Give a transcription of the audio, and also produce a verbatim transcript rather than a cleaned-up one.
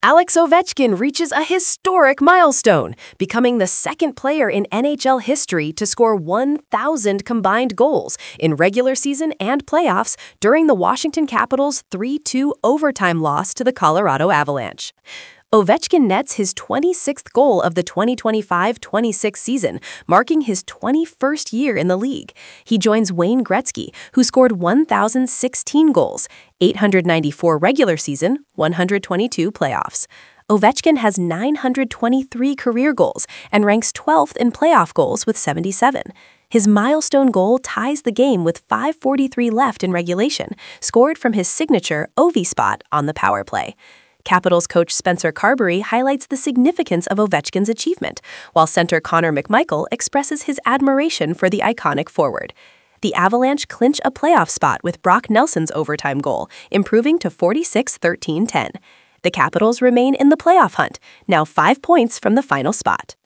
Alex Ovechkin reaches a historic milestone, becoming the second player in N H L history to score one thousand combined goals in regular season and playoffs during the Washington Capitals three two overtime loss to the Colorado Avalanche. Ovechkin nets his twenty-sixth goal of the twenty twenty-five twenty-six season, marking his twenty-first year in the league. He joins Wayne Gretzky, who scored one thousand sixteen goals, eight hundred ninety-four regular season, one hundred twenty-two playoffs. Ovechkin has nine hundred twenty-three career goals and ranks twelfth in playoff goals with seventy-seven. His milestone goal ties the game with five forty-three left in regulation, scored from his signature Ovi spot on the power play. Capitals coach Spencer Carbery highlights the significance of Ovechkin's achievement, while center Connor McMichael expresses his admiration for the iconic forward. The Avalanche clinch a playoff spot with Brock Nelson's overtime goal, improving to forty-six thirteen ten. The Capitals remain in the playoff hunt, now five points from the final spot.